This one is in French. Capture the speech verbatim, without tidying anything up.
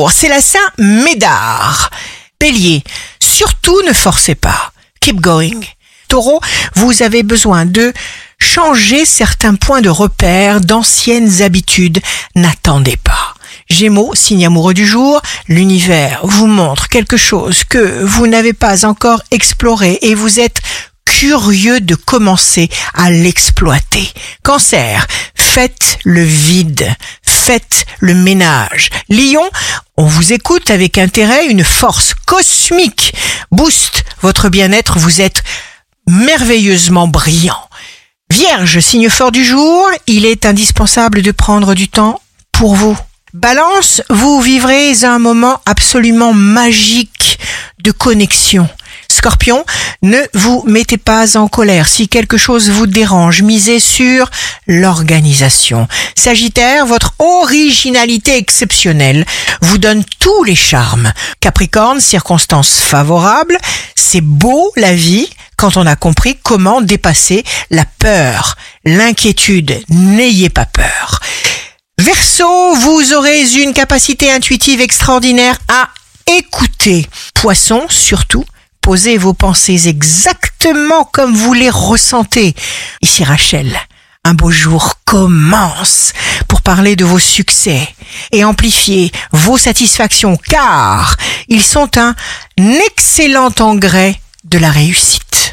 jour, c'est la Saint-Médard. Bélier, surtout ne forcez pas. Keep going. Taureau, vous avez besoin de changer certains points de repère d'anciennes habitudes. N'attendez pas. Gémeaux, signe amoureux du jour, l'univers vous montre quelque chose que vous n'avez pas encore exploré et vous êtes curieux de commencer à l'exploiter. Cancer, faites le vide, faites le ménage. Lion, on vous écoute avec intérêt, une force cosmique booste votre bien-être, vous êtes merveilleusement brillant. Vierge, signe fort du jour, il est indispensable de prendre du temps pour vous. Balance, vous vivrez un moment absolument magique de connexion. Scorpion, ne vous mettez pas en colère si quelque chose vous dérange, misez sur l'organisation. Sagittaire, votre originalité exceptionnelle vous donne tous les charmes. Capricorne, circonstances favorables, c'est beau la vie quand on a compris comment dépasser la peur, l'inquiétude. N'ayez pas peur. Verseau, vous aurez une capacité intuitive extraordinaire à écouter. Poisson, surtout, posez vos pensées exactement comme vous les ressentez. Ici Rachel, un beau jour commence pour parler de vos succès et amplifier vos satisfactions car ils sont un excellent engrais de la réussite.